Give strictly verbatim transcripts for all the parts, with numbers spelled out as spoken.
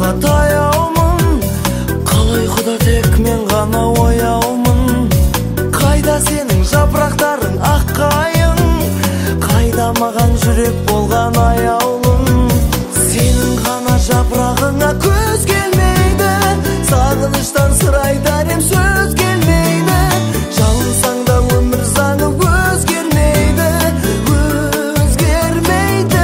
ғана таяумын, қалай құда тек мен ғана ояумын. Қайда сенің жапырақтарың аққайың, қайда маған жүрек болған аяулым. Сенің ғана жапырағыңа көз келмейді, сағыныштан сыр айтар ем сөз келмейді. Жалынсаң да өмір заңы өзгермейді, өзгермейді.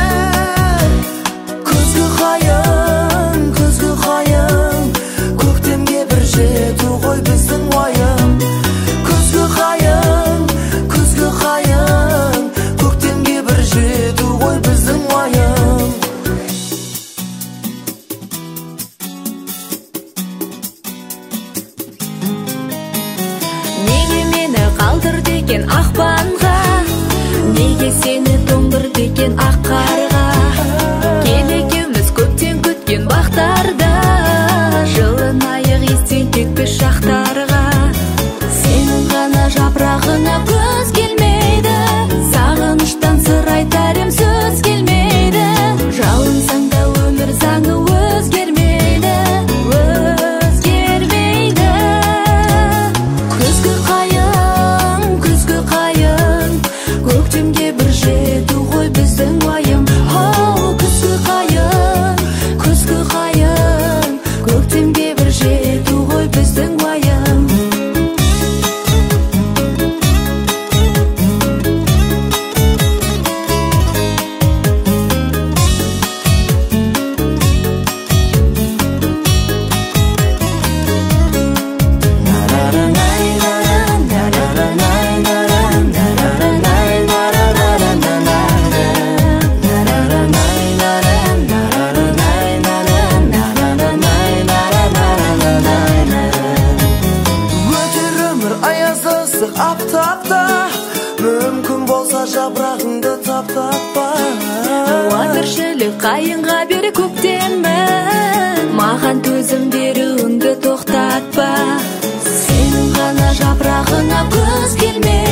Күзгі қайың, күзгі қайың, көктемге бір жету ғой біздің уайым. Күзгі қайың, күзгі қайың, көктемге бір жету ғой біздің уайым. Неге мені қалдыр деген ақпанға, неге сені тоңдыр деген ақ қарға. Кел екеуміз көптен күткен бақтарда, жылынайық естен кетпес шақтарға. Сенің ғана жапырағыңа көз келмейді, сағыныштан сыр айтар ем сөз келмейді. Жалынсаң да өмір заңы өзгермейді, өзгермейді. Күзгі қайың, күзгі қайың, көктемге бір жету ғой біздің уайым. Оу, күзгі қайың, күзгі қайың, көктемге бір жету ғой біздің уайым. Өтер өмір аязды ыстық аптапта, мүмкін болса жапырағыңды таптатпа. Ауа тіршілік қайынға бері көктемін, маған төзім беруіңді тоқтатпа. Сенің ғана жапырағыңа көз келмейді,